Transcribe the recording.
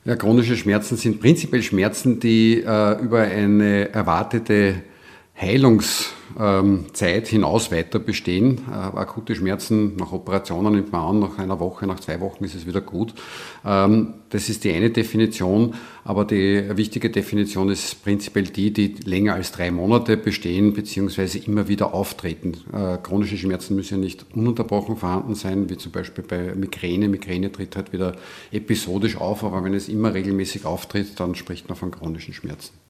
Ja, chronische Schmerzen sind prinzipiell Schmerzen, die über eine erwartete Heilungszeit hinaus weiter bestehen. Akute Schmerzen nach Operationen nimmt man an, nach einer Woche, nach 2 Wochen ist es wieder gut. Das ist die eine Definition, aber die wichtige Definition ist prinzipiell die länger als 3 Monate bestehen bzw. immer wieder auftreten. Chronische Schmerzen müssen ja nicht ununterbrochen vorhanden sein, wie zum Beispiel bei Migräne. Migräne tritt halt wieder episodisch auf, aber wenn es immer regelmäßig auftritt, dann spricht man von chronischen Schmerzen.